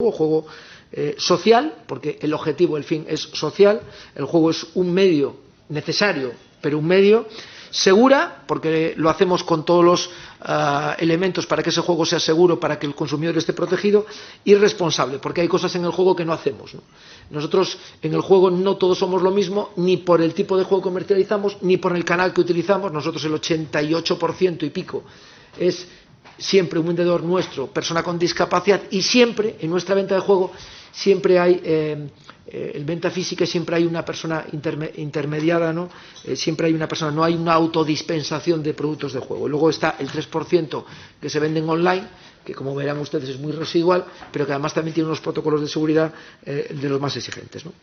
juego social, porque el objetivo, el fin es social, el juego es un medio necesario, pero un medio; segura, porque lo hacemos con todos los elementos para que ese juego sea seguro, para que el consumidor esté protegido; y responsable, porque hay cosas en el juego que no hacemos, ¿no? Nosotros en el juego no todos somos lo mismo, ni por el tipo de juego que comercializamos, ni por el canal que utilizamos. Nosotros el 88% y pico es siempre un vendedor nuestro, persona con discapacidad, y siempre en nuestra venta de juego siempre hay en venta física siempre hay una persona intermediada, ¿no? Siempre hay una persona, no hay una autodispensación de productos de juego. Luego está el 3% que se venden online, que como verán ustedes es muy residual, pero que además también tiene unos protocolos de seguridad de los más exigentes, ¿no?